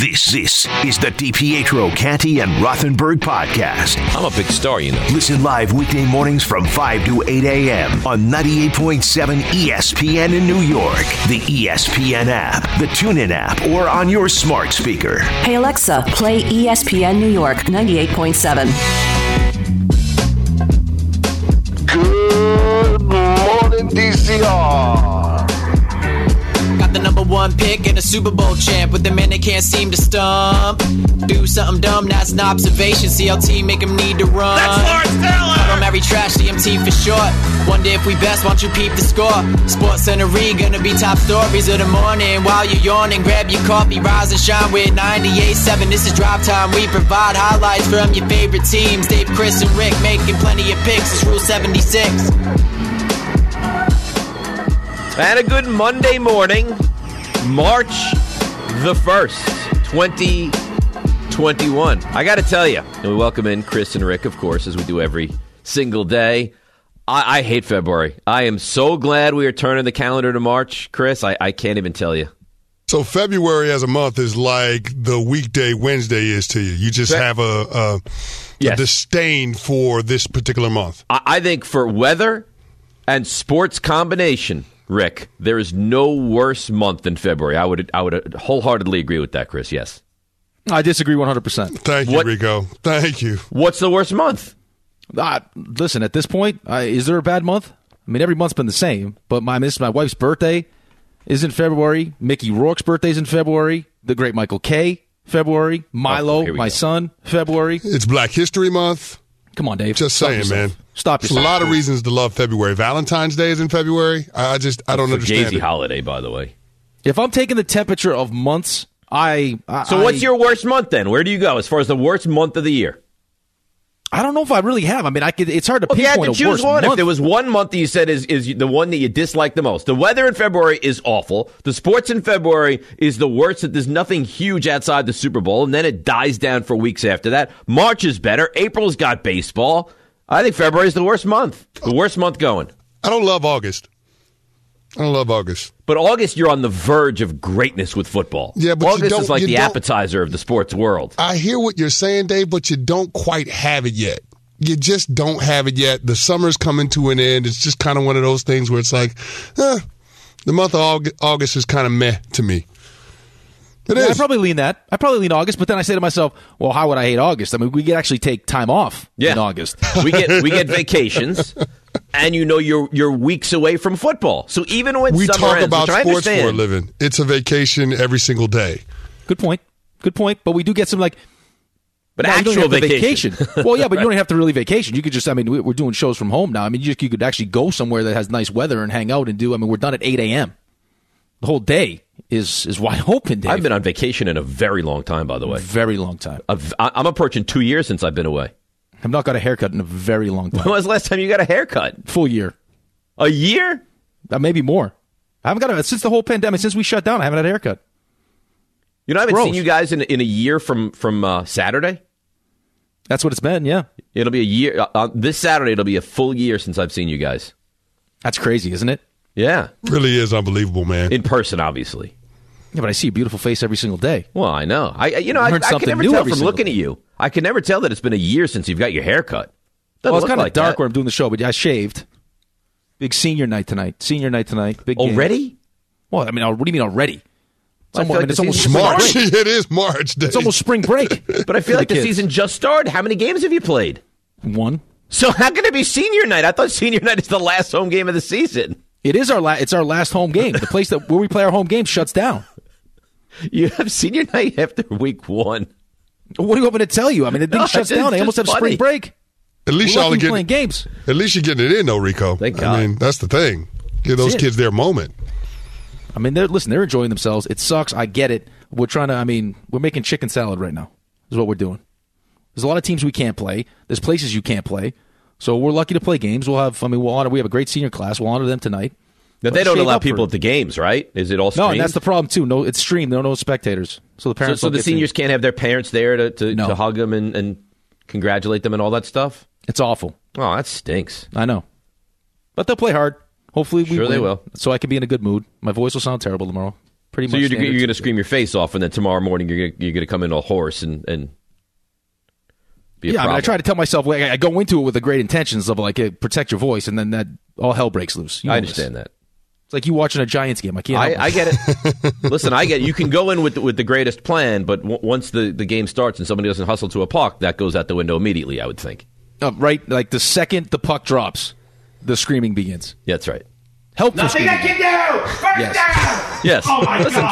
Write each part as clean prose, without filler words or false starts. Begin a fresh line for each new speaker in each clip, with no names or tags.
This is the DiPietro, Canty, and Rothenberg podcast.
I'm a big star, you know.
Listen live weekday mornings from 5 to 8 a.m. on 98.7 ESPN in New York, the ESPN app, the TuneIn app, or on your smart speaker.
Hey, Alexa, play ESPN New York 98.7.
Good morning, DCR.
Got the number one pick and a Super Bowl champ with the man they can't seem to stump. Do something dumb, that's an observation. CLT make him need to run.
That's Lawrence Taylor!
I don't marry trash, CMT for short. Wonder if we best, won't you peep the score? Sports Center gonna be top stories of the morning. While you're yawning, grab your coffee, rise and shine with 98.7. This is Drive Time. We provide highlights from your favorite teams. Dave, Chris, and Rick making plenty of picks. It's Rule 76.
And a good Monday morning, March the 1st, 2021. I got to tell you, and we welcome in Chris and Rick, of course, as we do every single day. I hate February. I am so glad we are turning the calendar to March. Chris, I can't even tell you.
So February as a month is like the weekday Wednesday is to you. You just have a disdain for this particular month.
I think for weather and sports combination, Rick, there is no worse month than February. I would wholeheartedly agree with that, Chris. Yes.
I disagree 100%.
Thank you, Rico. Thank you.
What's the worst month?
Listen, at this point, is there a bad month? I mean, every month's been the same, but my wife's birthday is in February. Mickey Rourke's birthday's in February. The great Michael Kay, February. Milo, my son, February.
It's Black History Month.
Come on, Dave.
Just saying, man.
Stop yourself.
There's a lot of reasons to love February. Valentine's Day is in February. I don't understand
Fugazi
it.
holiday, by the way.
If I'm taking the temperature of months,
what's your worst month then? Where do you go as far as the worst month of the year?
I don't know if I really have. I mean, it's hard to pinpoint
you had to choose one.
month.
If there was one month that you said is the one that you dislike the most. The weather in February is awful. The sports in February is the worst. There's nothing huge outside the Super Bowl, and then it dies down for weeks after that. March is better. April's got baseball. I think February is the worst month. The worst month going.
I don't love August.
But August, you're on the verge of greatness with football.
Yeah, but
August is like the appetizer of the sports world.
I hear what you're saying, Dave, but you don't quite have it yet. You just don't have it yet. The summer's coming to an end. It's just kind of one of those things where it's like, the month of August is kind of meh to me. It is.
I probably lean August, but then I say to myself, well, how would I hate August? I mean, we could actually take time off in August.
We get vacations, and you're weeks away from football. So even when
we
summer ends,
talk about sports
for
a living, it's a vacation every single day.
Good point. But we do get some
actual vacation.
Well, yeah, but you don't have to really vacation. You could just, we're doing shows from home now. I mean, you could actually go somewhere that has nice weather and hang out and do. I mean, we're done at 8 a.m. The whole day is wide open, Dave.
I've been on vacation in a very long time, by the way.
Very long time.
I'm approaching 2 years since I've been away.
I've not got a haircut in a very long time.
When was the last time you got a haircut?
Full year.
A year?
Maybe more. I haven't got since the whole pandemic, since we shut down, I haven't had a haircut.
I haven't seen you guys in a year from Saturday?
That's what it's been, yeah.
It'll be a year. This Saturday, it'll be a full year since I've seen you guys.
That's crazy, isn't it?
Yeah.
Really is unbelievable, man.
In person, obviously.
Yeah, but I see a beautiful face every single day.
Well, I know. I can never tell from looking at you. I can never tell that it's been a year since you've got your hair cut.
Well, it's kind of dark where I'm doing the show, but I shaved. Big senior night tonight. Big
already?
Game. Well, I mean, what do you mean already? It's almost
March. It is March. Dave.
It's almost spring break.
But I feel like the season just started. How many games have you played?
1.
So how can it be senior night? I thought senior night is the last home game of the season.
It is it's our last home game. The place where we play our home game shuts down.
You have senior night after week 1.
What do you want me to tell you? I mean, the thing shuts down. They almost have spring break.
At least y'all are
playing games.
At least you're getting it in, though, Rico.
Thank God.
I mean, that's the thing. Give those kids their moment.
I mean, they're enjoying themselves. It sucks. I get it. We're we're making chicken salad right now is what we're doing. There's a lot of teams we can't play. There's places you can't play. So we're lucky to play games. We have a great senior class. We'll honor them tonight.
But they don't allow people at the games, right? Is it all streamed?
No, and that's the problem, too. No, it's streamed. There are no spectators. So the parents
So the seniors can't have their parents there to hug them and congratulate them and all that stuff?
It's awful.
Oh, that stinks.
I know. But they'll play hard. Hopefully we win,
they will.
So I can be in a good mood. My voice will sound terrible tomorrow. Pretty
So
much.
you're going to scream your face off, and then tomorrow morning you're going to come in all hoarse and be a problem.
I try to tell myself, like, I go into it with the great intentions of like protect your voice, and then that all hell breaks loose.
I understand that.
It's like you watching a Giants game. I can't.
I get it. Listen, I get it. You can go in with the greatest plan, but once the game starts and somebody doesn't hustle to a puck, that goes out the window immediately, I would think.
Right, like the second the puck drops, the screaming begins.
Yeah, that's right.
Help for
Nothing
screaming.
I can do! First down!
Yes.
Oh, my
Listen,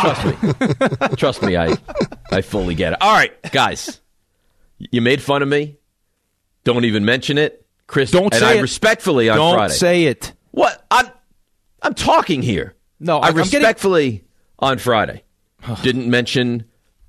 God.
trust me, I fully get it. All right, guys, you made fun of me. Don't even mention it, Chris.
Don't
and
say
I
it.
respectfully on
Don't
Friday.
say it.
What? I'm talking here.
No,
I
I'm getting-
respectfully on Friday didn't mention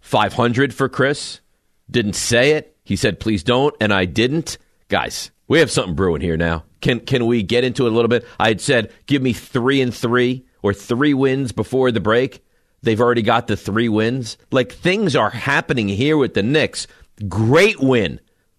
500 for Chris. Didn't say it. He said, please don't, and I didn't. Guys, we have something brewing here now. Can we get into it a little bit? I had said, give me 3-3 or 3 wins before the break. They've already got the 3 wins. Like, things are happening here with the Knicks. Great win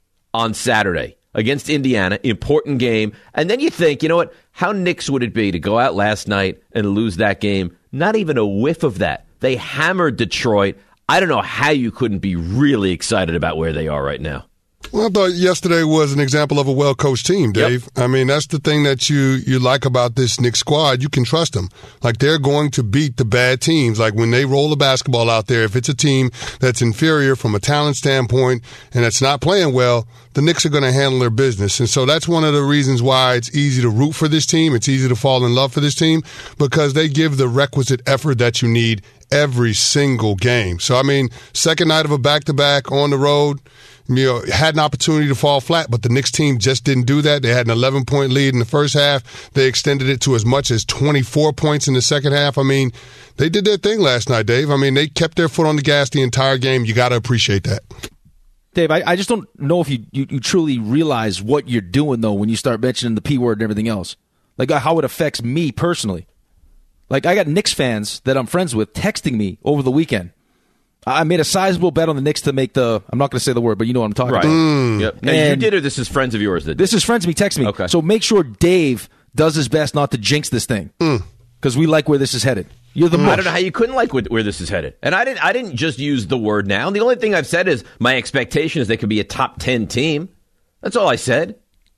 on Saturday against Indiana. Important game. And then you think, you know what? How Knicks would it be to go out last night and lose that game? Not even a whiff of that. They hammered Detroit. I don't know how you couldn't be really excited about where they are right now.
Well, I thought yesterday was an example of a well-coached team, Dave.
Yep.
I mean, that's the thing that you like about this Knicks squad. You can trust them. Like, they're going to beat the bad teams. Like, when they roll the basketball out there, if it's a team that's inferior from a talent standpoint and that's not playing well, the Knicks are going to handle their business. And so that's one of the reasons why it's easy to root for this team. It's easy to fall in love for this team because they give the requisite effort that you need every single game. So, I mean, second night of a back-to-back on the road, you know, had an opportunity to fall flat, but the Knicks team just didn't do that. They had an 11-point lead in the first half. They extended it to as much as 24 points in the second half. I mean, they did their thing last night, Dave. I mean, they kept their foot on the gas the entire game. You got to appreciate that.
Dave, I just don't know if you truly realize what you're doing, though, when you start mentioning the P word and everything else. Like, how it affects me personally. Like, I got Knicks fans that I'm friends with texting me over the weekend. I made a sizable bet on the Knicks to make the, I'm not going to say the word, but you know what I'm talking about.
Yep. Now, you
And-
did, or this is friends of yours that did?
This is friends of me texting me.
Okay.
So make sure Dave does his best not to jinx this thing. Because we like where this is headed. You're the
I don't know how you couldn't like where this is headed. And I didn't just use the word now. The only thing I've said is my expectation is they could be a top 10 team. That's all I said.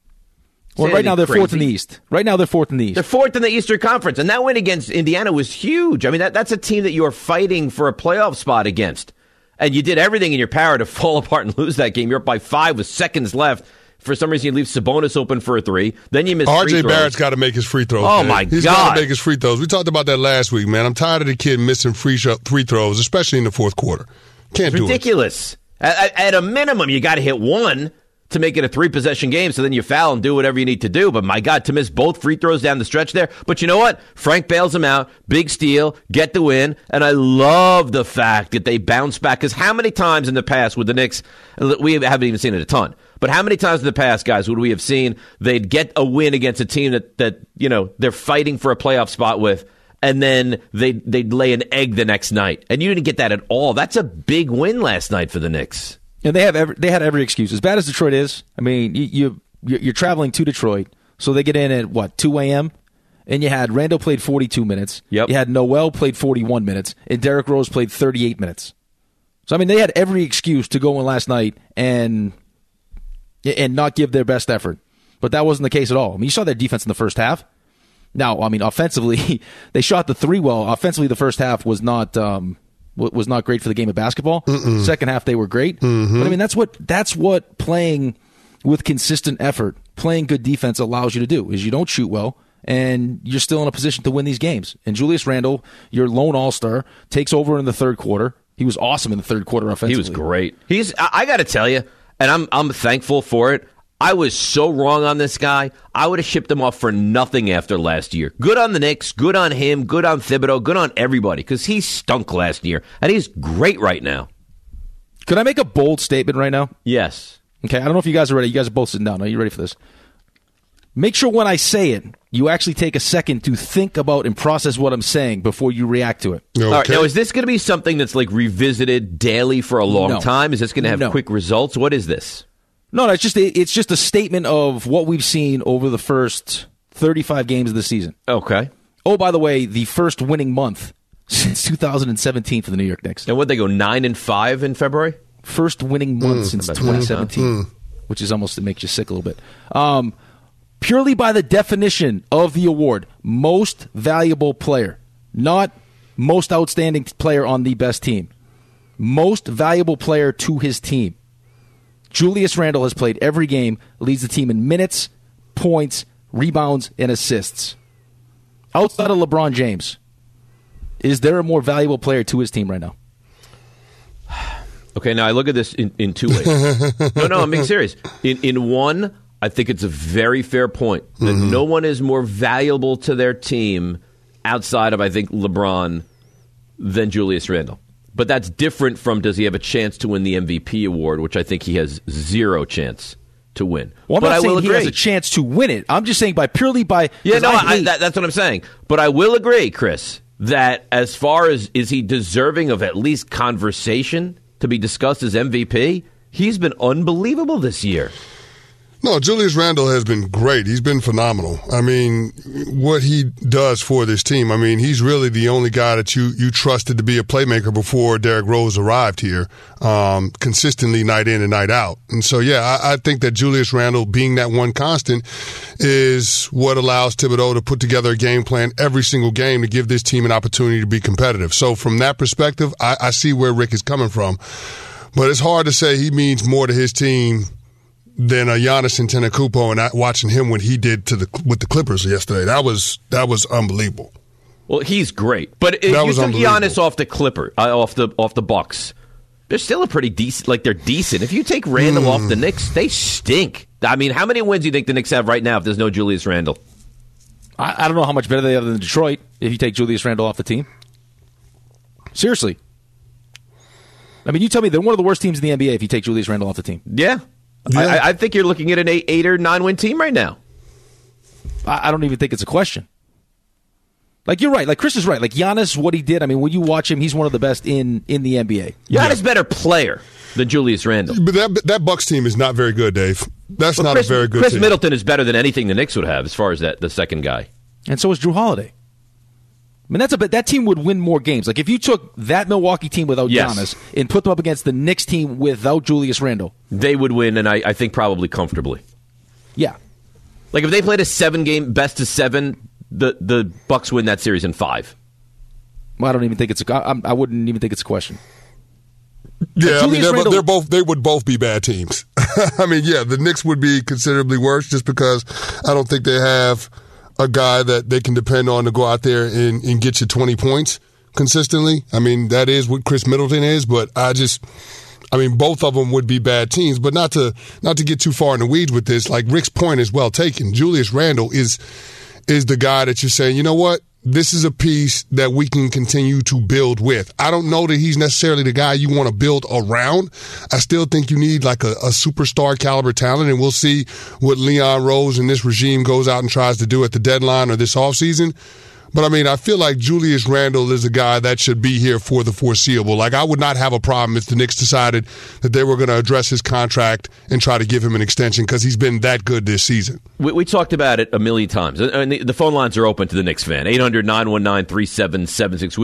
Well,
Say
right now they're
anything
fourth in the
crazy.
East. Right now they're fourth in the East.
They're fourth in the Eastern Conference, and that win against Indiana was huge. I mean, that's a team that you are fighting for a playoff spot against. And you did everything in your power to fall apart and lose that game. You're up by 5 with seconds left. For some reason, you leave Sabonis open for a 3. Then you miss free
RJ
throws.
Barrett's got to make his free throws.
Oh,
Dave.
my
He's
God.
got to make his free throws. We talked about that last week, man. I'm tired of the kid missing free throws, especially in the fourth quarter. Can't do it.
Ridiculous. At a minimum, you got to hit 1 to make it a 3-possession game, so then you foul and do whatever you need to do. But my God, to miss both free throws down the stretch there. But you know what? Frank bails him out. Big steal. Get the win. And I love the fact that they bounce back. Because how many times in the past with the Knicks, we haven't even seen it a ton, but how many times in the past, guys, would we have seen they'd get a win against a team that you know, they're fighting for a playoff spot with, and then they'd lay an egg the next night. And you didn't get that at all. That's a big win last night for the Knicks.
And they had every excuse. As bad as Detroit is, I mean, you're traveling to Detroit, so they get in at, what, 2 a.m.? And you had Randall played 42 minutes.
Yep.
You had Noel played 41 minutes. And Derrick Rose played 38 minutes. So, I mean, they had every excuse to go in last night and not give their best effort. But that wasn't the case at all. I mean, you saw their defense in the first half. Now, I mean, offensively, they shot the 3 well. Offensively, the first half was not great for the game of basketball. Second half, they were great. But I mean, that's what playing with consistent effort, playing good defense allows you to do. Is you don't shoot well, and you're still in a position to win these games. And Julius Randle, your lone all-star, takes over in the third quarter. He was awesome in the third quarter offensively.
He was great. I got to tell you, and I'm thankful for it. I was so wrong on this guy. I would have shipped him off for nothing after last year. Good on the Knicks, good on him, good on Thibodeau, good on everybody, because he stunk last year, and he's great right now.
Could I make a bold statement right now?
Yes.
Okay, I don't know if you guys are ready. You guys are both sitting down. Are you ready for this? Make sure when I say it, you actually take a second to think about and process what I'm saying before you react to it.
Okay.
All right, now, is this going to be something that's like revisited daily for a long
No.
time? Is this going to have
No.
quick results? What is this?
No, it's just a statement of what we've seen over the first 35 games of the season.
Okay.
Oh, by the way, the first winning month since 2017 for the New York Knicks.
And would they go 9-5 in February?
First winning month since 2017, which is almost, it makes you sick a little bit. Purely by the definition of the award, most valuable player, not most outstanding player on the best team. Most valuable player to his team. Julius Randle has played every game, leads the team in minutes, points, rebounds, and assists. Outside of LeBron James, is there a more valuable player to his team right now?
Okay, now I look at this in two ways. No, I'm being serious. In one, I think it's a very fair point that no one is more valuable to their team outside of, I think, LeBron than Julius Randle. But that's different from, does he have a chance to win the MVP award, which I think he has zero chance to win.
Well, I'm not saying he has a chance to win it. I'm just saying purely by...
Yeah, no, that's what I'm saying. But I will agree, Chris, that as far as is he deserving of at least conversation to be discussed as MVP, he's been unbelievable this year.
No, Julius Randle has been great. He's been phenomenal. I mean, what he does for this team, I mean, he's really the only guy that you trusted to be a playmaker before Derrick Rose arrived here, consistently night in and night out. And so, yeah, I think that Julius Randle being that one constant is what allows Thibodeau to put together a game plan every single game to give this team an opportunity to be competitive. So from that perspective, I see where Rick is coming from. But it's hard to say he means more to his team than Giannis Antetokounmpo, and watching him what he did with the Clippers yesterday. That was unbelievable.
Well, he's great, but if you took Giannis off the Bucks, they're still a pretty decent. Like, they're decent. If you take Randle off the Knicks, they stink. I mean, how many wins do you think the Knicks have right now if there's no Julius Randle?
I don't know how much better they are than Detroit if you take Julius Randle off the team. Seriously. I mean, you tell me they're one of the worst teams in the NBA if you take Julius Randle off the team.
Yeah. I think you're looking at an 8 or 9 win team right now.
I don't even think it's a question. Like, you're right. Like, Chris is right. Like, Giannis, what he did, I mean, when you watch him, he's one of the best in the NBA.
Giannis better player than Julius Randle.
But that Bucks team is not very good, Dave. That's not a very good
Chris
team.
Middleton is better than anything the Knicks would have as far as the second guy.
And so is Drew Holiday. I mean, that team would win more games. Like, if you took that Milwaukee team without Giannis and put them up against the Knicks team without Julius Randle,
they would win, and I think probably comfortably.
Yeah.
Like, if they played a 7-game best of 7, the Bucks win that series in 5.
Well, I don't even think it's I wouldn't even think it's a question.
Yeah, I mean, they would both be bad teams. I mean, yeah, the Knicks would be considerably worse just because I don't think they have a guy that they can depend on to go out there and get you 20 points consistently. I mean, that is what Chris Middleton is, but I mean, both of them would be bad teams. But not to get too far in the weeds with this, like, Rick's point is well taken. Julius Randle is the guy that you're saying, you know what? This is a piece that we can continue to build with. I don't know that he's necessarily the guy you want to build around. I still think you need like a superstar caliber talent, and we'll see what Leon Rose and this regime goes out and tries to do at the deadline or this offseason. But, I mean, I feel like Julius Randle is a guy that should be here for the foreseeable. Like, I would not have a problem if the Knicks decided that they were going to address his contract and try to give him an extension because he's been that good this season.
We talked about it a million times. And the phone lines are open to the Knicks fan. 800-919-3776.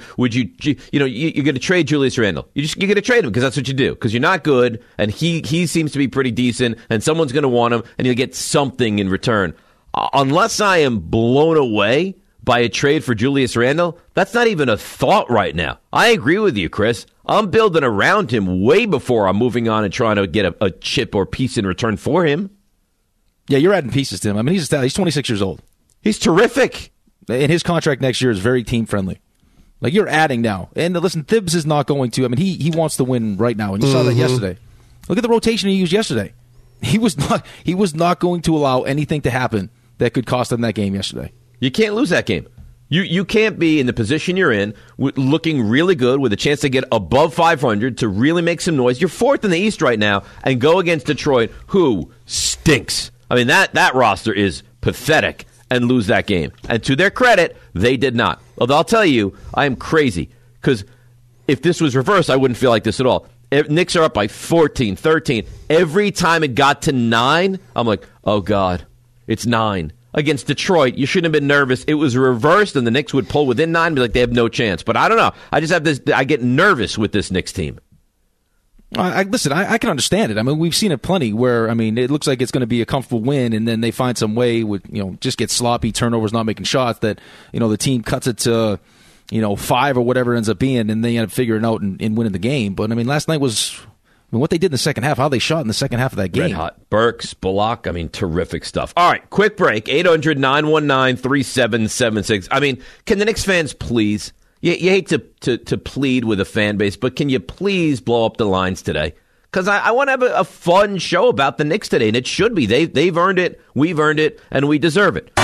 You're going to trade Julius Randle. You're going to trade him because that's what you do. Because you're not good, and he seems to be pretty decent, and someone's going to want him, and you'll get something in return. Unless I am blown away by a trade for Julius Randle, that's not even a thought right now. I agree with you, Chris. I'm building around him way before I'm moving on and trying to get a chip or piece in return for him.
Yeah, you're adding pieces to him. I mean, he's 26 years old.
He's terrific.
And his contract next year is very team-friendly. Like, you're adding now. And listen, Thibs is not going to. I mean, he wants to win right now, and you saw that yesterday. Look at the rotation he used yesterday. He was not going to allow anything to happen that could cost them that game yesterday.
You can't lose that game. You can't be in the position you're in, looking really good with a chance to get above 500 to really make some noise. You're 4th in the East right now, and go against Detroit, who stinks. I mean, that roster is pathetic, and lose that game. And to their credit, they did not. Although I'll tell you, I am crazy, because if this was reversed, I wouldn't feel like this at all. Knicks are up by 14, 13. Every time it got to 9, I'm like, oh, God, it's 9. against Detroit, you shouldn't have been nervous. It was reversed, and the Knicks would pull within 9 and be like, they have no chance. But I don't know. I just have this. I get nervous with this Knicks team.
Listen, I can understand it. I mean, we've seen it plenty where, I mean, it looks like it's going to be a comfortable win, and then they find some way with, just get sloppy, turnovers, not making shots, that, the team cuts it to, 5 or whatever it ends up being, and they end up figuring out and winning the game. But, I mean, last night was, what they did in the second half, how they shot in the second half of that game.
Red hot. Burks, Bullock, terrific stuff. All right, quick break. 800-919-3776. I mean, can the Knicks fans please... You hate to plead with a fan base, but can you please blow up the lines today? Because I want to have a fun show about the Knicks today, and it should be. They've earned it, we've earned it, and we deserve it.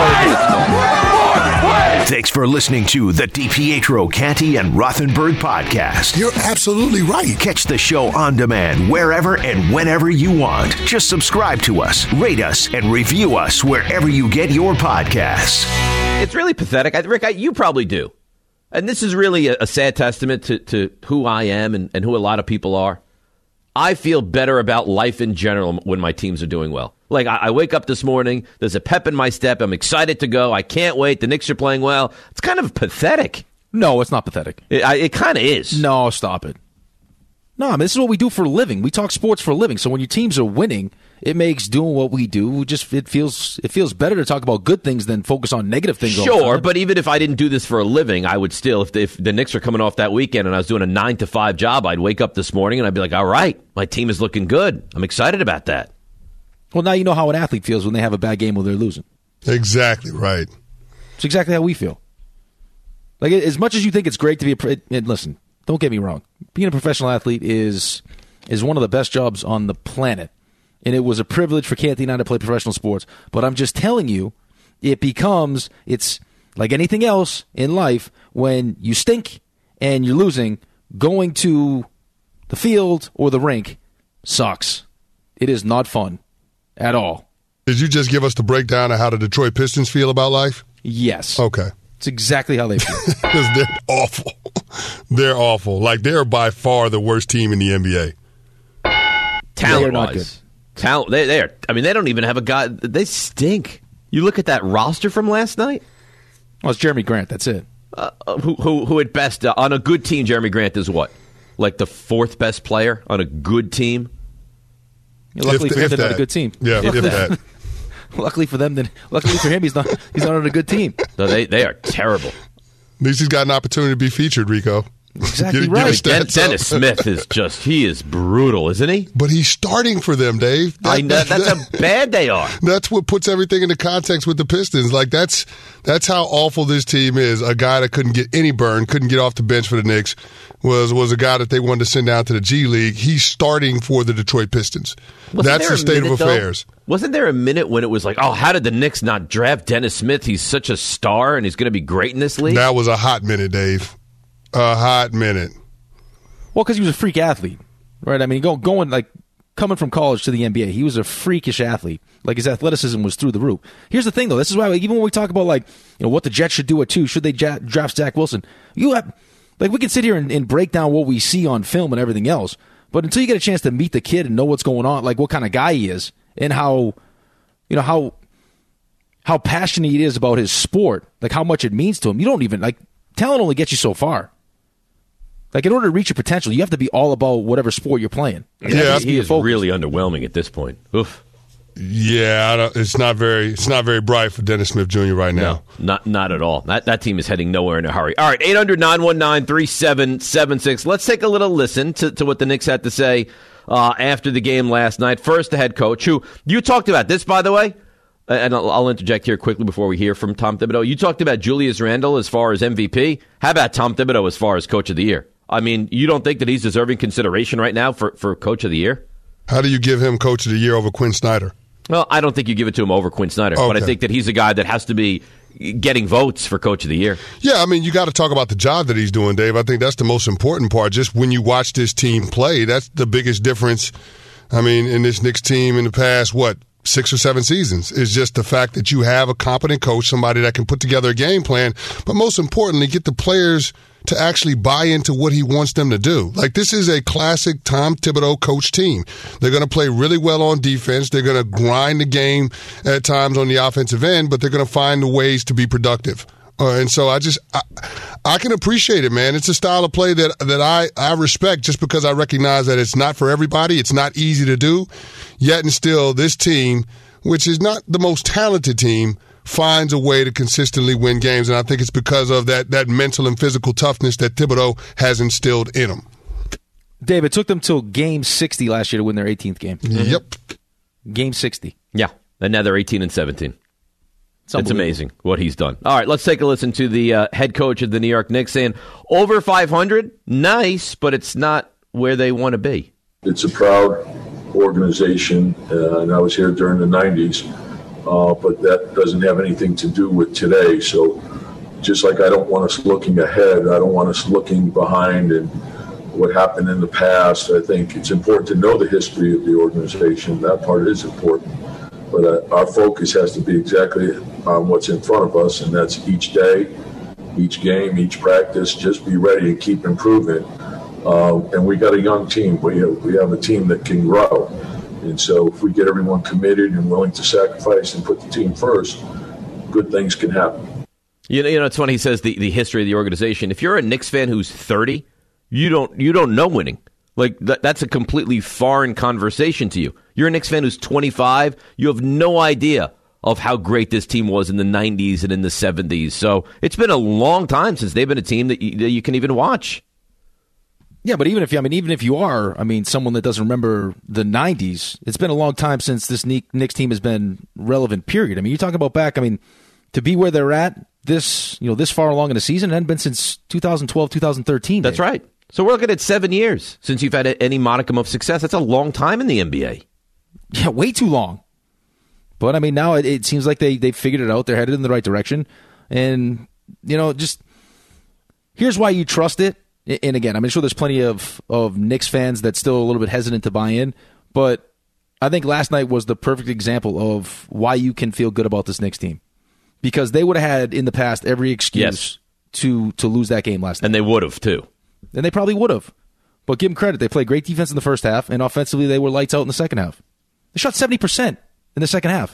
Thanks for listening to the DiPietro, Canty, and Rothenberg podcast.
You're absolutely right.
Catch the show on demand wherever and whenever you want. Just subscribe to us, rate us, and review us wherever you get your podcasts.
It's really pathetic. Rick, you probably do. And this is really a sad testament to who I am and who a lot of people are. I feel better about life in general when my teams are doing well. Like, I wake up this morning, there's a pep in my step, I'm excited to go, I can't wait, the Knicks are playing well. It's kind of pathetic.
No, it's not pathetic.
It kind of is.
No, stop it. No, I mean, this is what we do for a living. We talk sports for a living. So when your teams are winning, it makes doing what we do it feels better to talk about good things than focus on negative things.
Sure, but even if I didn't do this for a living, I would still, if the Knicks are coming off that weekend and I was doing a 9 to 5 job, I'd wake up this morning and I'd be like, all right, my team is looking good. I'm excited about that.
Well, now you know how an athlete feels when they have a bad game or they're losing.
Exactly right.
It's exactly how we feel. Like, as much as you think it's great to be and listen, don't get me wrong. Being a professional athlete is one of the best jobs on the planet. And it was a privilege for Canty and I to play professional sports. But I'm just telling you, it's like anything else in life. When you stink and you're losing, going to the field or the rink sucks. It is not fun at all.
Did you just give us the breakdown of how the Detroit Pistons feel about life?
Yes.
Okay.
It's exactly how they feel.
Because they're awful. They're awful. Like, they're by far the worst team in the NBA.
Talent-wise. Talent. They are. I mean, they don't even have a guy. They stink. You look at that roster from last night.
Well, it's Jeremy Grant. That's it.
Who at best on a good team? Jeremy Grant is what, like the 4th best player on a good team.
Luckily for him, they're not a good team.
Yeah, if that.
Luckily for them, luckily for him, he's not on a good team.
No, they are terrible.
At least he's got an opportunity to be featured, Rico.
Exactly right.
Dennis Smith he is brutal, isn't he?
But he's starting for them, Dave.
That's how bad they are.
That's what puts everything into context with the Pistons. Like, that's how awful this team is. A guy that couldn't get any burn, couldn't get off the bench for the Knicks, was a guy that they wanted to send down to the G League. He's starting for the Detroit Pistons. That's the state of affairs.
Wasn't there a minute when it was like, oh, how did the Knicks not draft Dennis Smith? He's such a star, and he's going to be great in this league?
That was a hot minute, Dave. A hot minute.
Well, because he was a freak athlete, right? I mean, coming from college to the NBA, he was a freakish athlete. Like, his athleticism was through the roof. Here's the thing, though. This is why, even when we talk about, what the Jets should do at 2, should they draft Zach Wilson? We can sit here and break down what we see on film and everything else, but until you get a chance to meet the kid and know what's going on, like what kind of guy he is, and how passionate he is about his sport, like how much it means to him, you don't even, talent only gets you so far. Like, in order to reach your potential, you have to be all about whatever sport you're playing.
Yeah, he is really underwhelming at this point. Oof.
Yeah, it's not very bright for Dennis Smith Jr. right now.
No, not at all. That team is heading nowhere in a hurry. All right, 800-919-3776. Let's take a little listen to what the Knicks had to say after the game last night. First, the head coach, who you talked about this, by the way, and I'll interject here quickly before we hear from Tom Thibodeau. You talked about Julius Randle as far as MVP. How about Tom Thibodeau as far as Coach of the Year? I mean, you don't think that he's deserving consideration right now for Coach of the Year?
How do you give him Coach of the Year over Quinn Snyder?
Well, I don't think you give it to him over Quinn Snyder, but I think that he's a guy that has to be getting votes for Coach of the Year.
Yeah, I mean, you got to talk about the job that he's doing, Dave. I think that's the most important part. Just when you watch this team play, that's the biggest difference. I mean, in this Knicks team in the past, 6 or 7 seasons. It's just the fact that you have a competent coach, somebody that can put together a game plan, but most importantly, get the players to actually buy into what he wants them to do. Like, this is a classic Tom Thibodeau coach team. They're going to play really well on defense. They're going to grind the game at times on the offensive end, but they're going to find the ways to be productive. And so I can appreciate it, man. It's a style of play that I respect just because I recognize that it's not for everybody. It's not easy to do. Yet and still, this team, which is not the most talented team, finds a way to consistently win games. And I think it's because of that mental and physical toughness that Thibodeau has instilled in them.
Dave, it took them till game 60 last year to win their 18th game.
Yep.
Game 60.
Yeah, and now they're 18-17. It's amazing what he's done. All right, let's take a listen to the head coach of the New York Knicks saying, over 500, nice, but it's not where they want to be.
It's a proud organization, and I was here during the 90s, but that doesn't have anything to do with today. So just like I don't want us looking ahead, I don't want us looking behind and what happened in the past. I think it's important to know the history of the organization. That part is important. But our focus has to be exactly on what's in front of us, and that's each day, each game, each practice. Just be ready and keep improving. And we got a young team. We have a team that can grow. And so if we get everyone committed and willing to sacrifice and put the team first, good things can happen.
You know, it's funny he says the history of the organization. If you're a Knicks fan who's 30, you don't know winning. Like, that's a completely foreign conversation to you. You're a Knicks fan who's 25. You have no idea of how great this team was in the 90s and in the 70s. So it's been a long time since they've been a team that you can even watch.
Yeah, but even if you are, someone that doesn't remember the 90s, it's been a long time since this Knicks team has been relevant, period. You're talking about back, to be where they're at this far along in the season, it hadn't been since 2012, 2013.
That's right. So we're looking at 7 years since you've had any modicum of success. That's a long time in the NBA.
Yeah, way too long. But, now it seems like they figured it out. They're headed in the right direction. And, just here's why you trust it. And, again, I'm sure there's plenty of Knicks fans that's still a little bit hesitant to buy in. But I think last night was the perfect example of why you can feel good about this Knicks team. Because they would have had, in the past, every excuse to lose that game last night.
And they would have, too.
And they probably would have. But give them credit. They played great defense in the first half, and offensively they were lights out in the second half. They shot 70% in the second half.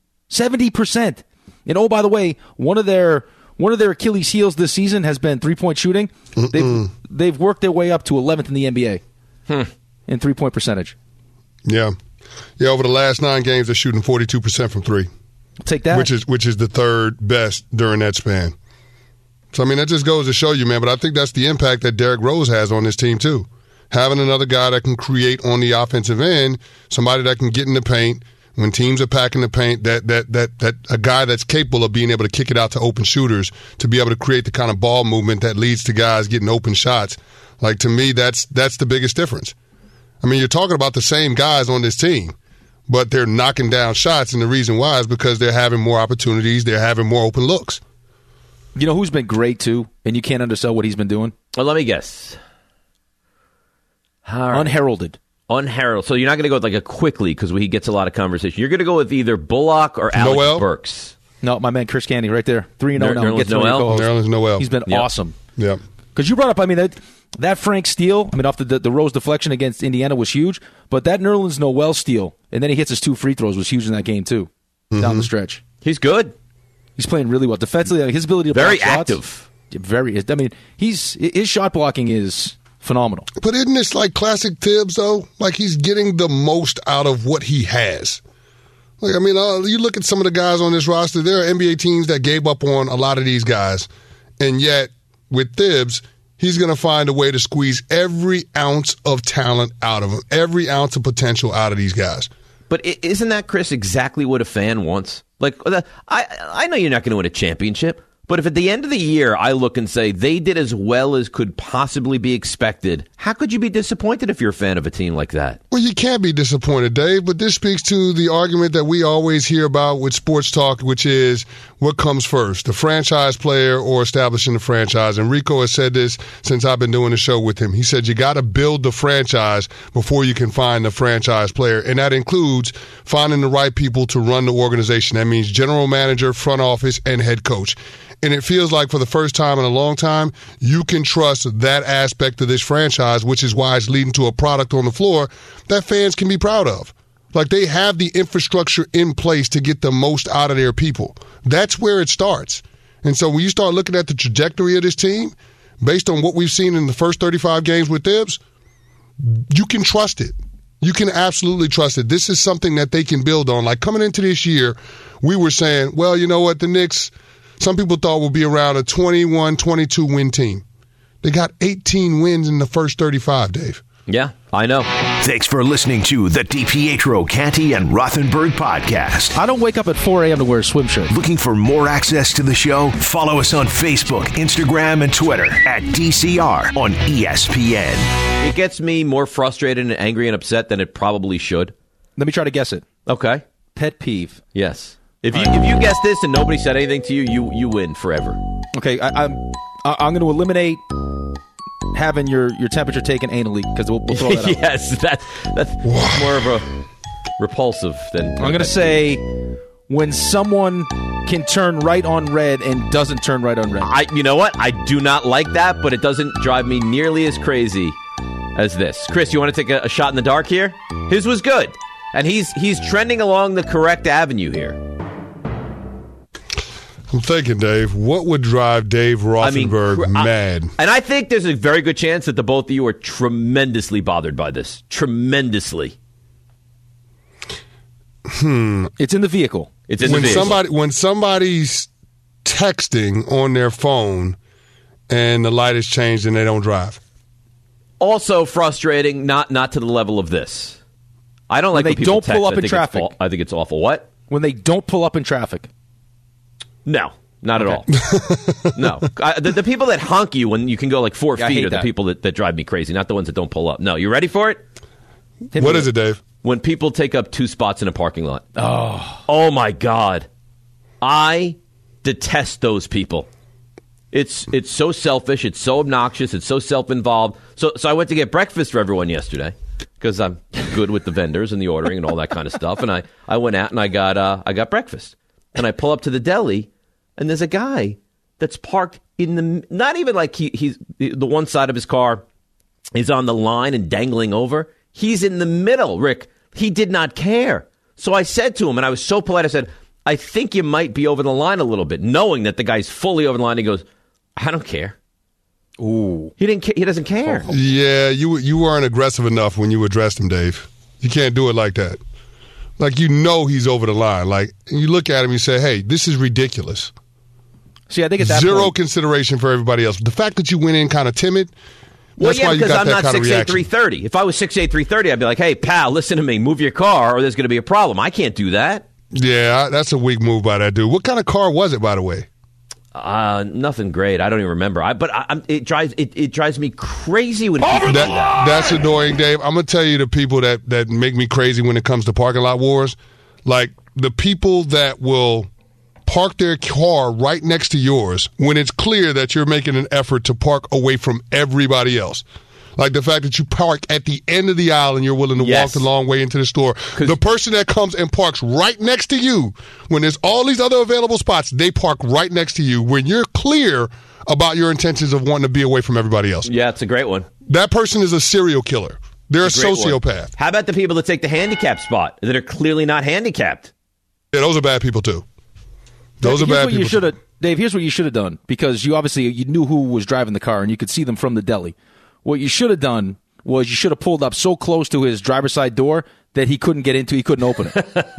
70%. And oh, by the way, one of their Achilles heels this season has been three-point shooting. They've worked their way up to 11th in the NBA in three-point percentage.
Yeah. Yeah, over the last 9 games, they're shooting 42% from three.
Take that.
Which is the third best during that span. So, that just goes to show you, man. But I think that's the impact that Derrick Rose has on this team, too. Having another guy that can create on the offensive end, somebody that can get in the paint. When teams are packing the paint, that a guy that's capable of being able to kick it out to open shooters, to be able to create the kind of ball movement that leads to guys getting open shots. Like, to me, that's the biggest difference. You're talking about the same guys on this team, but they're knocking down shots, and the reason why is because they're having more opportunities, they're having more open looks.
You know who's been great, too, and you can't undersell what he's been doing?
Well, let me guess. Right.
Unheralded.
So you're not going to go with a quickly because he gets a lot of conversation. You're going to go with either Bullock or Alex
Noel?
Burks.
No, my man Chris Candy right there. 3-0 now.
Nerlens Noel.
He's been awesome.
Yeah.
Because you brought up, that Frank steal, off the Rose deflection against Indiana was huge, but that Nerlens Noel steal, and then he hits his 2 free throws, was huge in that game, too, down the stretch.
He's good.
He's playing really well. Defensively, his ability to
very
block
active.
Shots, his shot blocking is phenomenal.
But isn't this like classic Tibbs, though? Like, he's getting the most out of what he has. Like, you look at some of the guys on this roster, there are NBA teams that gave up on a lot of these guys. And yet, with Tibbs, he's going to find a way to squeeze every ounce of talent out of him, every ounce of potential out of these guys.
But isn't that, Chris, exactly what a fan wants? Like, I know you're not going to win a championship, But if at the end of the year I look and say they did as well as could possibly be expected, how could you be disappointed if you're a fan of a team like that?
Well, you can't be disappointed, Dave, but this speaks to the argument that we always hear about with sports talk, which is what comes first, the franchise player or establishing the franchise. And Rico has said this since I've been doing the show with him. He said you got to build the franchise before you can find the franchise player. And that includes finding the right people to run the organization. That means general manager, front office, and head coach. And it feels like for the first time in a long time, you can trust that aspect of this franchise, which is why it's leading to a product on the floor that fans can be proud of. Like, they have the infrastructure in place to get the most out of their people. That's where it starts. And so when you start looking at the trajectory of this team, based on what we've seen in the first 35 games with Thibs, you can trust it. You can absolutely trust it. This is something that they can build on. Like, coming into this year, we were saying, well, you know what, the Knicks, some people thought would be around a 21, 22 win team. They got 18 wins in the first 35, Dave.
Yeah, I know.
Thanks for listening to the DiPietro, Canty, and Rothenberg podcast.
I don't wake up at 4 a.m. to wear a swim shirt.
Looking for more access to the show? Follow us on Facebook, Instagram, and Twitter at DCR on ESPN.
It gets me more frustrated and angry and upset than it probably should.
Let me try to guess it.
Okay.
Pet peeve.
Yes. If you guess this and nobody said anything to you, you win forever.
Okay, I'm going to eliminate having your temperature taken anally, because we'll throw that out.
Yes, that's more of a repulsive than...
I'm going to say when someone can turn right on red and doesn't turn right on red.
You know what? I do not like that, but it doesn't drive me nearly as crazy as this. Chris, you want to take a shot in the dark here? His was good, and he's trending along the correct avenue here.
I'm thinking, Dave, what would drive Dave Rothenberg mad?
And I think there's a very good chance that the both of you are tremendously bothered by this. Tremendously.
It's in the vehicle.
It's in the vehicle.
When somebody's texting on their phone and the light is changed and they don't drive.
Also frustrating, not to the level of this. I don't like
when
when
they
people
don't
text.
pull up in traffic.
I think it's awful. What?
When they don't pull up in traffic.
No, not at all. No. The people that honk you when you can go like 4 feet are the people that drive me crazy, not the ones that don't pull up. No, you ready for it?
What is it, Dave?
When people take up 2 spots in a parking lot. Oh my God. I detest those people. It's so selfish. It's so obnoxious. It's so self-involved. So I went to get breakfast for everyone yesterday because I'm good with the vendors and the ordering and all that kind of stuff. And I went out and I got breakfast. And I pull up to the deli. And there's a guy that's parked in the, not even like he's the one side of his car is on the line and dangling over. He's in the middle, Rick. He did not care. So I said to him, and I was so polite, I said, I think you might be over the line a little bit, knowing that the guy's fully over the line. He goes, I don't care.
Ooh.
He doesn't care.
Yeah, you weren't aggressive enough when you addressed him, Dave. You can't do it like that. Like, you know he's over the line. Like, and you look at him and you say, hey, this is ridiculous.
See, I think at that
Zero
point,
consideration for everybody else. The fact that you went in kind of timid, that's why you got that kind of reaction.
Well, yeah, because I'm not 6'8", 330. If I was 6'8", 330, I'd be like, hey, pal, listen to me. Move your car or there's going to be a problem. I can't do that.
Yeah, that's a weak move by that dude. What kind of car was it, by the way?
Nothing great. I don't even remember. It drives me crazy when people do that.
That's annoying, Dave. I'm gonna tell you the people that make me crazy when it comes to parking lot wars. Like the people that will park their car right next to yours when it's clear that you're making an effort to park away from everybody else. Like the fact that you park at the end of the aisle and you're willing to walk the long way into the store. The person that comes and parks right next to you, when there's all these other available spots, they park right next to you when you're clear about your intentions of wanting to be away from everybody else.
Yeah, it's a great one.
That person is a serial killer. They're a sociopath.
One. How about the people that take the handicap spot that are clearly not handicapped?
Yeah, those are bad people too. Those are bad people.
Dave, here's what you should have done, because you knew who was driving the car and you could see them from the deli. What you should have done was you should have pulled up so close to his driver's side door that he couldn't get into, he couldn't open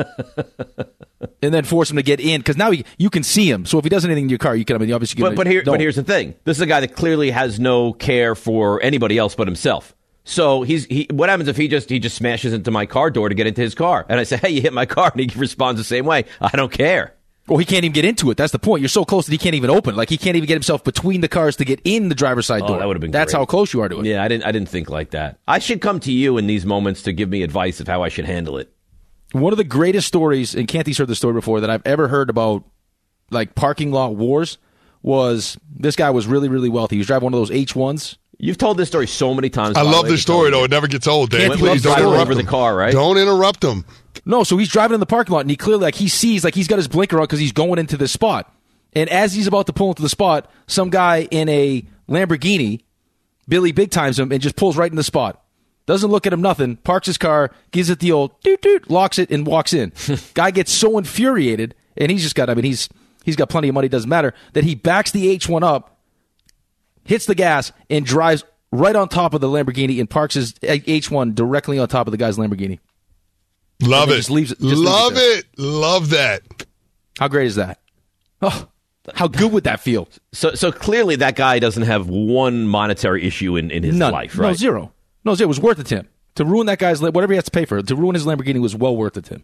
it. And then force him to get in, because now you can see him. So if he does anything in your car, you can obviously get
But here's the thing. This is a guy that clearly has no care for anybody else but himself. So what happens if he just smashes into my car door to get into his car? And I say, hey, you hit my car, and he responds the same way. I don't care.
Well, he can't even get into it. That's the point. You're so close that he can't even open. Like, he can't even get himself between the cars to get in the driver's side door.
That would have been
That's
great.
how close you are to it.
Yeah, I didn't think like that. I should come to you in these moments to give me advice of how I should handle it.
One of the greatest stories, and Canty's heard the story before, that I've ever heard about, like, parking lot wars was this guy was really, really wealthy. He was driving one of those H1s.
You've told this story so many times.
I love this story, though. It never gets old, Dave.
Please don't interrupt the car, right?
Don't interrupt him.
No, so he's driving in the parking lot, and he clearly, like, he sees, like, he's got his blinker on because he's going into this spot. And as he's about to pull into the spot, some guy in a Lamborghini, Billy big times him and just pulls right in the spot. Doesn't look at him, nothing. Parks his car, gives it the old doot-doot, locks it, and walks in. Guy gets so infuriated, and he's just got, I mean, he's got plenty of money, doesn't matter, that he backs the H1 up, hits the gas, and drives right on top of the Lamborghini and parks his H1 directly on top of the guy's Lamborghini.
Love it.
Just leaves it.
Love it. Love that.
How great is that? Oh, how good would that feel?
So clearly that guy doesn't have one monetary issue in his
None.
life, right?
No, zero. No, zero. It was worth it to him. To ruin that guy's, whatever he has to pay for, to ruin his Lamborghini was well worth it to him.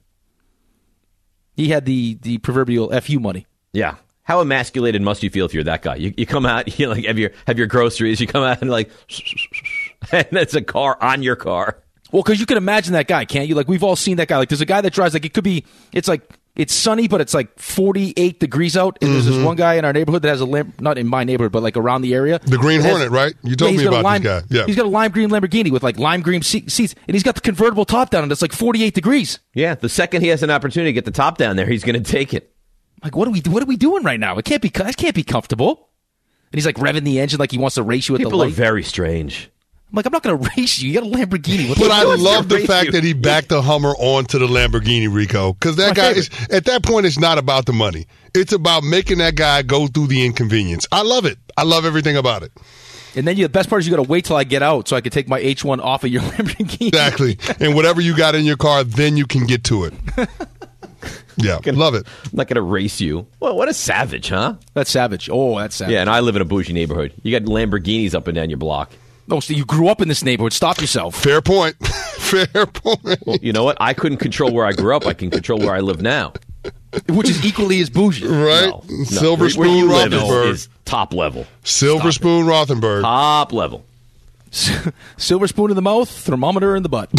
He had the proverbial FU money.
Yeah. How emasculated must you feel if you're that guy? You come out, you like have your groceries, you come out and like, and it's a car on your car.
Well, because you can imagine that guy, can't you? Like, we've all seen that guy. Like, there's a guy that drives, like, it could be, it's sunny, but it's like 48 degrees out. And there's this one guy in our neighborhood that has a not in my neighborhood, but like around the area.
The Green Hornet, right? You told me about this guy. Yeah.
He's got a lime green Lamborghini with like lime green seats, and he's got the convertible top down, and it's like 48 degrees.
Yeah, the second he has an opportunity to get the top down there, he's going to take it.
Like, what are we doing right now? It can't be comfortable. And he's like revving the engine like he wants to race you at the light.
People are very strange.
I'm like, I'm not going to race you. You got a Lamborghini.
But I love the fact that he backed the Hummer onto the Lamborghini, Rico. Because that guy is, at that point, it's not about the money. It's about making that guy go through the inconvenience. I love it. I love everything about it.
And then the best part is you got to wait till I get out so I can take my H1 off of your Lamborghini.
Exactly. And whatever you got in your car, then you can get to it. Yeah, love it.
I'm not going to race you. Well, what a savage, huh?
That's savage. Oh, that's savage.
Yeah, and I live in a bougie neighborhood. You got Lamborghinis up and down your block.
Oh, so you grew up in this neighborhood. Stop yourself.
Fair point. Fair point.
Well, you know what? I couldn't control where I grew up. I can control where I live now.
Which is equally as bougie.
Right?
No.
Silver
Where
Spoon
you live
Rothenberg.
is top level.
Silver Spoon Rothenberg.
Top level.
Silver spoon in the mouth, thermometer in the butt.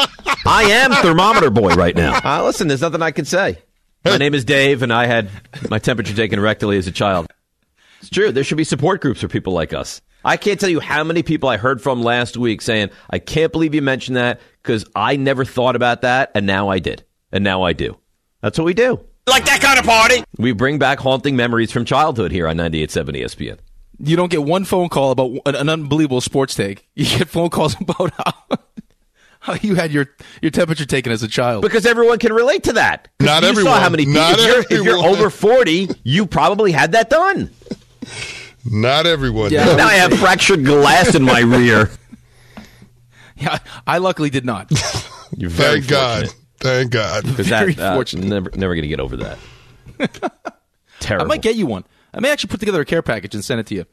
I am thermometer boy right now. Listen, there's nothing I can say. My name is Dave, and I had my temperature taken rectally as a child. It's true. There should be support groups for people like us. I can't tell you how many people I heard from last week saying, I can't believe you mentioned that because I never thought about that, and now I did. And now I do. That's what we do.
Like that kind of party?
We bring back haunting memories from childhood here on 98.7 ESPN.
You don't get one phone call about an unbelievable sports take. You get phone calls about how you had your temperature taken as a child.
Because everyone can relate to that.
Not
you
everyone.
Saw how many people. If you're over 40, you probably had that done.
Not everyone.
Yeah.
Now I have fractured glass in my rear.
Yeah, I luckily did not.
You're very
Thank God.
fortunate.
Thank God.
Because
Very
that,
fortunate.
never going to get over that. Terrible.
I might get you one. I may actually put together a care package and send it to you.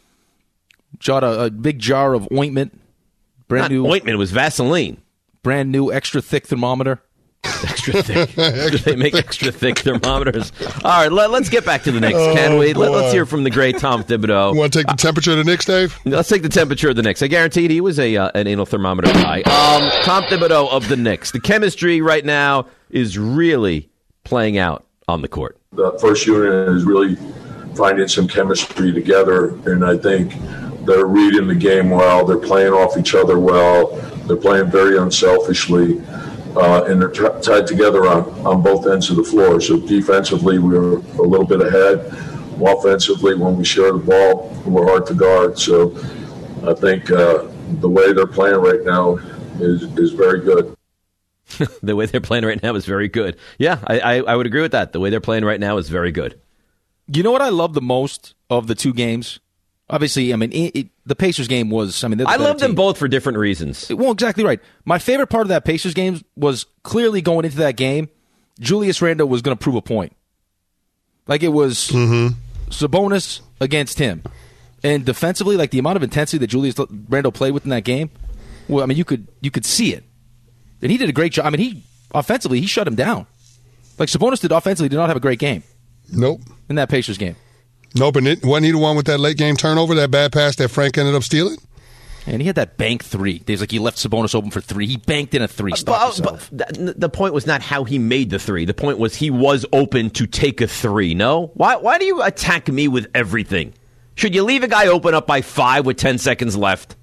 Jot a big jar of ointment,
Not ointment, it was Vaseline.
brand new extra thick thermometer.
Extra thick. They make extra thick thermometers. All right, let's get back to the Knicks, can we? Let's hear from the great Tom Thibodeau.
You want to take the temperature of the Knicks, Dave?
Let's take the temperature of the Knicks. I guaranteed he was an anal thermometer guy. Tom Thibodeau of the Knicks. The chemistry right now is really playing out on the court.
The first unit is really finding some chemistry together, and I think they're reading the game well. They're playing off each other well. They're playing very unselfishly, and they're tied together on both ends of the floor. So defensively, we're a little bit ahead. Offensively, when we share the ball, we're hard to guard. So I think the way they're playing right now is very good.
The way they're playing right now is very good. Yeah, I would agree with that. The way they're playing right now is very good.
You know what I love the most of the two games? Obviously, I mean, the Pacers game was, I
love them both for different reasons.
Well, exactly right. My favorite part of that Pacers game was clearly going into that game, Julius Randle was going to prove a point. Like, it was Sabonis against him. And defensively, like, the amount of intensity that Julius Randle played with in that game, well, I mean, you could see it. And he did a great job. I mean, offensively, he shut him down. Like, Sabonis did offensively, did not have a great game.
Nope.
In that Pacers game.
Nope, and wasn't he the one with that late game turnover, that bad pass that Frank ended up stealing?
And he had that bank three. There's like he left Sabonis open for three. He banked in a three. But
the point was not how he made the three. The point was he was open to take a three. No? Why do you attack me with everything? Should you leave a guy open up by 5 with 10 seconds left?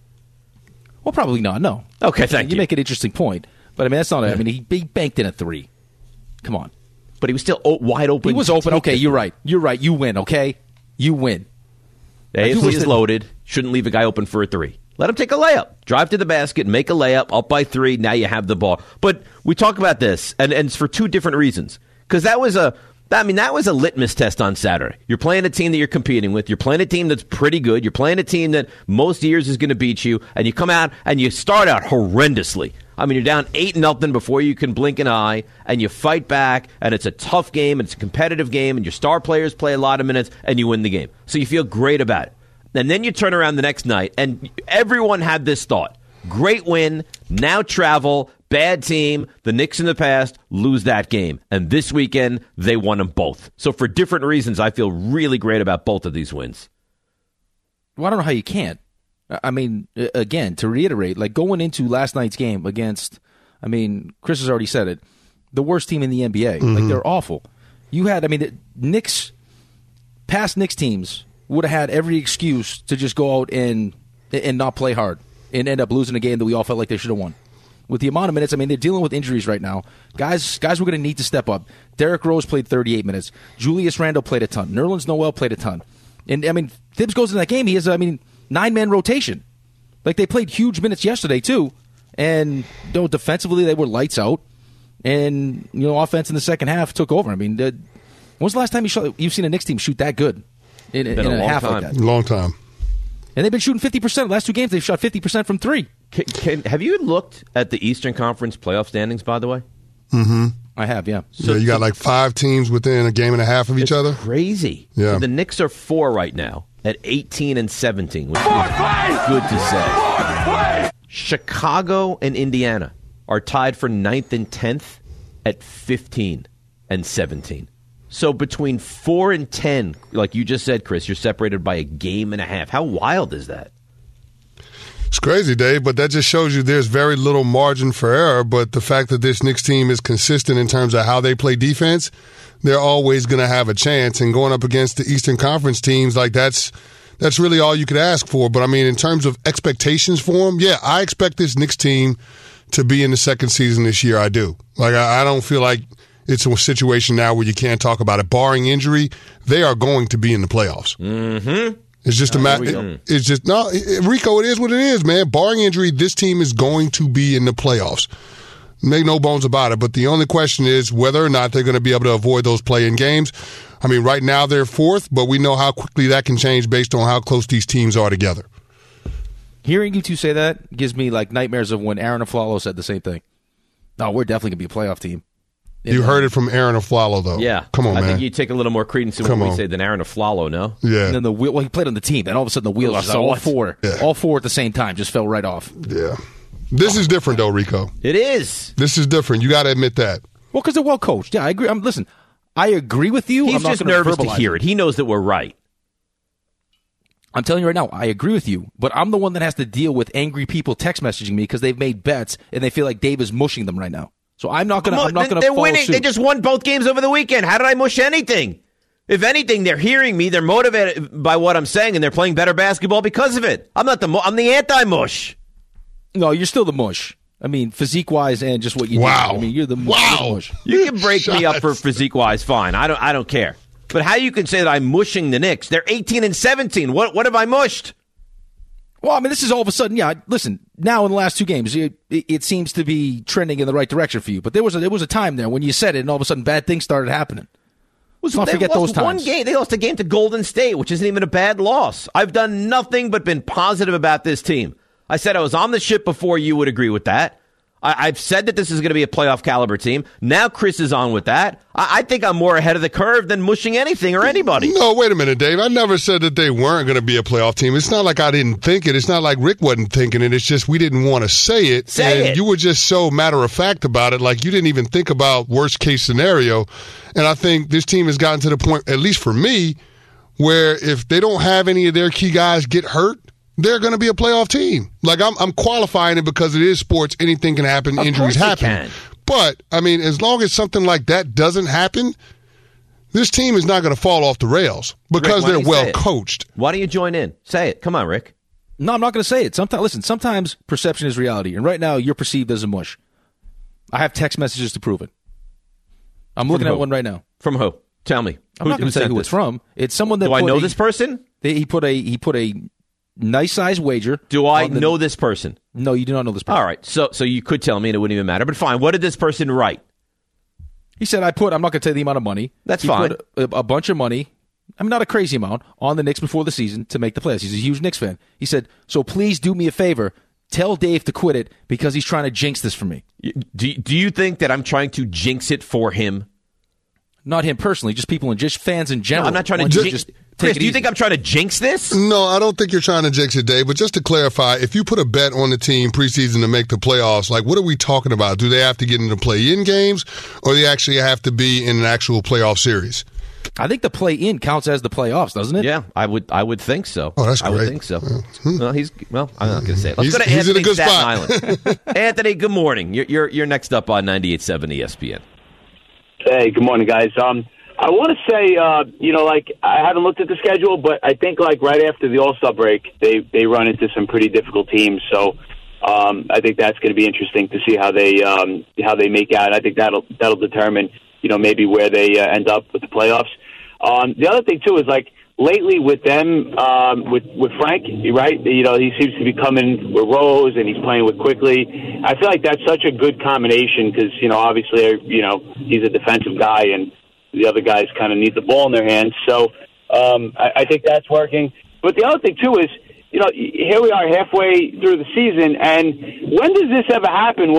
Well, probably not. No.
Okay, thank you.
You make an interesting point. But, I mean, that's not it. I mean, he banked in a three. Come on.
But he was still wide open.
He was open. Okay, you're right. You're right. You win, okay? You win.
AFC is loaded. Shouldn't leave a guy open for a three. Let him take a layup. Drive to the basket, make a layup, up by 3. Now you have the ball. But we talk about this, and it's for 2 different reasons. Because that was a litmus test on Saturday. You're playing a team that you're competing with. You're playing a team that's pretty good. You're playing a team that most years is going to beat you. And you come out and you start out horrendously. I mean, you're down 8-0 before you can blink an eye, and you fight back, and it's a tough game, and it's a competitive game, and your star players play a lot of minutes, and you win the game. So you feel great about it. And then you turn around the next night, and everyone had this thought. Great win, now travel, bad team, the Knicks in the past lose that game. And this weekend, they won them both. So for different reasons, I feel really great about both of these wins.
Well, I don't know how you can't. I mean, again, to reiterate, like going into last night's game against, I mean, Chris has already said it, the worst team in the NBA. Mm-hmm. Like, they're awful. You had, I mean, the Knicks, past Knicks teams would have had every excuse to just go out and not play hard and end up losing a game that we all felt like they should have won. With the amount of minutes, I mean, they're dealing with injuries right now. Guys were going to need to step up. Derrick Rose played 38 minutes. Julius Randle played a ton. Nerlens Noel played a ton. And, I mean, Thibs goes into that game. He has, 9-man rotation. Like, they played huge minutes yesterday, too. And, defensively, they were lights out. And, offense in the second half took over. I mean, when was the last time you've seen a Knicks team shoot that good in a half like that?
Long time.
And they've been shooting 50%. The last 2 games, they've shot 50% from 3.
Have you looked at the Eastern Conference playoff standings, by the way?
Mm-hmm.
I have, yeah.
So you got like 5 teams within a game and a half of each other?
Crazy.
Yeah.
So the Knicks are 4 right now at 18 and 17, which is good to say. Chicago and Indiana are tied for 9th and 10th at 15 and 17. So between 4 and 10, like you just said, Chris, you're separated by a game and a half. How wild is that?
It's crazy, Dave, but that just shows you there's very little margin for error. But the fact that this Knicks team is consistent in terms of how they play defense, they're always going to have a chance. And going up against the Eastern Conference teams, like that's really all you could ask for. But, I mean, in terms of expectations for them, yeah, I expect this Knicks team to be in the second season this year. I do. Like, I don't feel like it's a situation now where you can't talk about it. Barring injury, they are going to be in the playoffs.
Mm-hmm.
It's just a matter. It's just no, Rico. It is what it is, man. Barring injury, this team is going to be in the playoffs. Make no bones about it. But the only question is whether or not they're going to be able to avoid those play-in games. I mean, right now they're 4th, but we know how quickly that can change based on how close these teams are together.
Hearing you two say that gives me like nightmares of when Aaron Aflalo said the same thing. No, we're definitely going to be a playoff team.
You heard it from Aaron Aflalo, though.
Yeah.
Come on, man.
I think you take a little more credence in what we say than Aaron Aflalo, no?
Yeah.
And then he played on the team, and all of a sudden the wheels just all 4. Yeah. All 4 at the same time just fell right off.
Yeah. This is different, though, Rico.
It is.
This is different. You got to admit that.
Well, because they're well coached. Yeah, I agree. Listen, I agree with you.
He's just nervous to hear it. He knows that we're right.
I'm telling you right now, I agree with you, but I'm the one that has to deal with angry people text messaging me because they've made bets and they feel like Dave is mushing them right now. So I'm not going to.
They're winning. Suit. They just won both games over the weekend. How did I mush anything? If anything, they're hearing me. They're motivated by what I'm saying, and they're playing better basketball because of it. I'm the anti-mush.
No, you're still the mush. I mean, physique-wise and just what you do. I mean, you're the mush.
You can break me up for physique-wise, fine. I don't care. But how you can say that I'm mushing the Knicks? They're 18 and 17. What have I mushed?
Well, I mean, this is all of a sudden, yeah, listen, now in the last 2 games, it seems to be trending in the right direction for you. But there was a time there when you said it, and all of a sudden bad things started happening. Let's not forget those times.
They lost a game to Golden State, which isn't even a bad loss. I've done nothing but been positive about this team. I said I was on the ship before. You would agree with that. I've said that this is going to be a playoff caliber team. Now Chris is on with that. I think I'm more ahead of the curve than mushing anything or anybody.
No, wait a minute, Dave. I never said that they weren't going to be a playoff team. It's not like I didn't think it. It's not like Rick wasn't thinking it. It's just we didn't want to say it. And you were just so matter-of-fact about it, like you didn't even think about worst-case scenario. And I think this team has gotten to the point, at least for me, where if they don't have any of their key guys get hurt, they're going to be a playoff team. Like, I'm qualifying it because it is sports. Anything can happen. Injuries happen. But, I mean, as long as something like that doesn't happen, this team is not going to fall off the rails because
Rick,
they're well coached.
Why don't you join in? Say it. Come on, Rick.
No, I'm not going to say it. Sometimes perception is reality. And right now, you're perceived as a mush. I have text messages to prove it. I'm looking at one right now.
From who? Tell me.
I'm not going to say who it's from. It's someone that
Do I know this person?
He put a nice size wager.
Do I know this person?
No, you do not know this person.
All right. So you could tell me and it wouldn't even matter. But fine. What did this person write?
He said, I'm not going to tell you the amount of money.
That's fine.
Put a bunch of money, I mean, not a crazy amount, on the Knicks before the season to make the playoffs. He's a huge Knicks fan. He said, so please do me a favor. Tell Dave to quit it because he's trying to jinx this for me.
Do you think that I'm trying to jinx it for him?
Not him personally, just people and just fans in general.
No, I'm not trying to jinx. Chris, do you think I'm trying to jinx this?
No, I don't think you're trying to jinx it, Dave. But just to clarify, if you put a bet on the team preseason to make the playoffs, like what are we talking about? Do they have to get into play-in games, or do they actually have to be in an actual playoff series?
I think the play-in counts as the playoffs, doesn't it?
Yeah, I would think so.
Oh, that's great.
I would think so. Well, I'm not going to say it. Let's go to
He's
Anthony
in a good
Staten
spot.
Island. Anthony, good morning. You're next up on 98.7 ESPN.
Hey, good morning, guys. I want to say, I haven't looked at the schedule, but I think right after the All-Star break, they run into some pretty difficult teams. So I think that's going to be interesting to see how they make out. I think that'll determine, maybe where they end up with the playoffs. The other thing too is lately with them, with Frank, right? He seems to be coming with Rose and he's playing with Quickly. I feel like that's such a good combination because obviously he's a defensive guy and the other guys kind of need the ball in their hands. So I think that's working. But the other thing, too, is, here we are halfway through the season, and when does this ever happen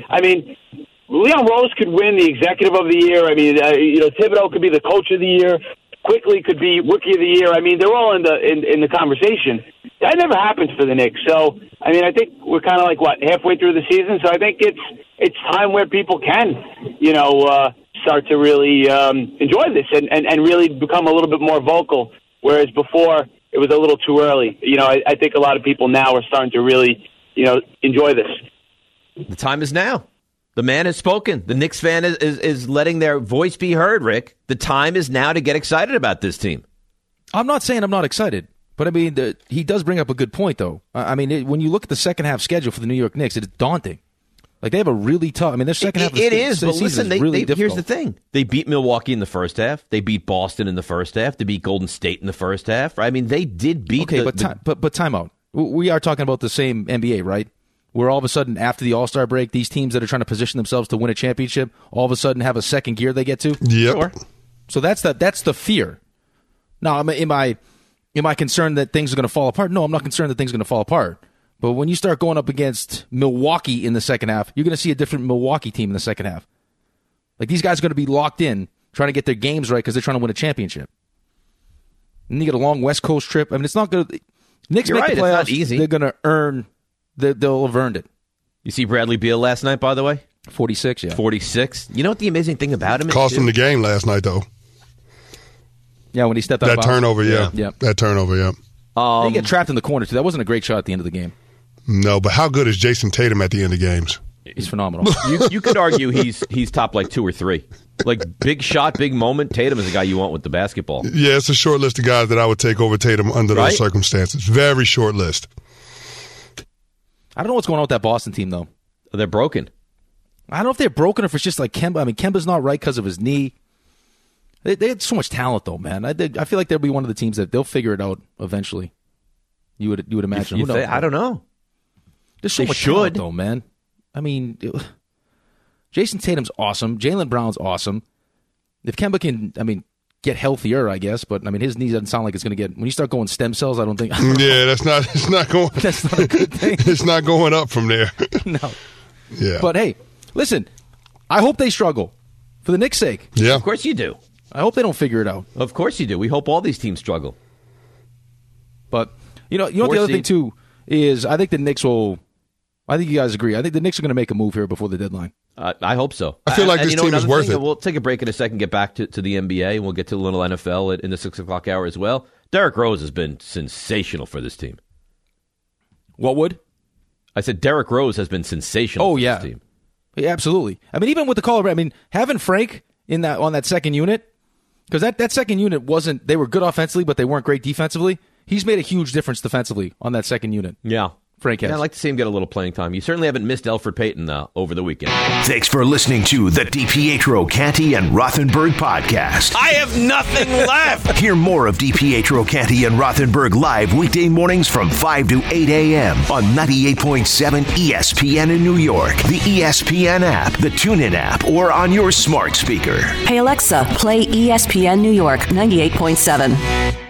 Leon Rose could win the Executive of the Year. Thibodeau could be the Coach of the Year. Quickly could be Rookie of the Year. They're all in the conversation. That never happens for the Knicks. So, I think we're kind of halfway through the season. So I think it's time where people can, start to really enjoy this and really become a little bit more vocal, whereas before it was a little too early. I think a lot of people now are starting to really, enjoy this.
The time is now. The man has spoken. The Knicks fan is letting their voice be heard, Rick. The time is now to get excited about this team. I'm
not saying I'm not excited, but he does bring up a good point, though. When you look at the second half schedule for the New York Knicks, it's daunting. They're having a really tough. Their second half.
It is, but listen. Here's the thing: they beat Milwaukee in the first half. They beat Boston in the first half. They beat Golden State in the first half. They did beat.
Okay, but time out. We are talking about the same NBA, right? Where all of a sudden, after the All-Star break, these teams that are trying to position themselves to win a championship, all of a sudden have a second gear they get to.
Yep.
Sure.
So that's the fear. Now, am I concerned that things are going to fall apart? No, I'm not concerned that things are going to fall apart. But when you start going up against Milwaukee in the second half, you're going to see a different Milwaukee team in the second half. These guys are going to be locked in, trying to get their games right because they're trying to win a championship. And you get a long West Coast trip. It's not going to. Knicks
You're
make
right,
the playoffs.
it's not easy.
They're going to earn. They'll have earned it.
You see Bradley Beal last night, by the way?
46, yeah.
46. You know what the amazing thing about him is?
Cost him the game last night, though.
Yeah, when he stepped out
that
of
turnover,
yeah.
That turnover, yeah.
He got trapped in the corner, too. That wasn't a great shot at the end of the game.
No, but how good is Jason Tatum at the end of games?
He's phenomenal.
You could argue he's top 2 or 3. Big shot, big moment. Tatum is the guy you want with the basketball.
Yeah, it's a short list of guys that I would take over Tatum under those circumstances. Very short list.
I don't know what's going on with that Boston team, though.
They're broken.
I don't know if they're broken or if it's just Kemba. Kemba's not right because of his knee. They had so much talent, though, man. I feel like they'll be one of the teams that they'll figure it out eventually. You would imagine.
Who knows? I don't know.
There's so much talent, though, man. Jason Tatum's awesome. Jaylen Brown's awesome. If Kemba can, get healthier, I guess, but his knee doesn't sound like it's going to get. When you start going stem cells, I don't think.
Yeah, it's not going.
That's not a good thing.
It's not going up from there.
No.
Yeah.
But hey, listen, I hope they struggle for the Knicks' sake.
Yeah.
Of course you do.
I hope they don't figure it out.
Of course you do. We hope all these teams struggle.
But you know what the other thing too is, I think the Knicks will. I think you guys agree. I think the Knicks are going to make a move here before the deadline.
I hope so.
I feel like this team is worth it.
We'll take a break in a second, get back to the NBA, and we'll get to a little NFL in the 6 o'clock hour as well. Derrick Rose has been sensational for this team.
What would?
I said Derrick Rose has been sensational for this team.
Yeah, absolutely. I mean, even with the call, having Frank on that second unit, because that second unit wasn't, they were good offensively, but they weren't great defensively. He's made a huge difference defensively on that second unit.
Yeah.
Frank has.
Yeah, I'd like to see him get a little playing time. You certainly haven't missed Elfrid Payton over the weekend.
Thanks for listening to the DiPietro, Canty, and Rothenberg podcast.
I have nothing left.
Hear more of DiPietro, Canty, and Rothenberg live weekday mornings from 5 to 8 a.m. on 98.7 ESPN in New York, the ESPN app, the TuneIn app, or on your smart speaker.
Hey Alexa, play ESPN New York 98.7.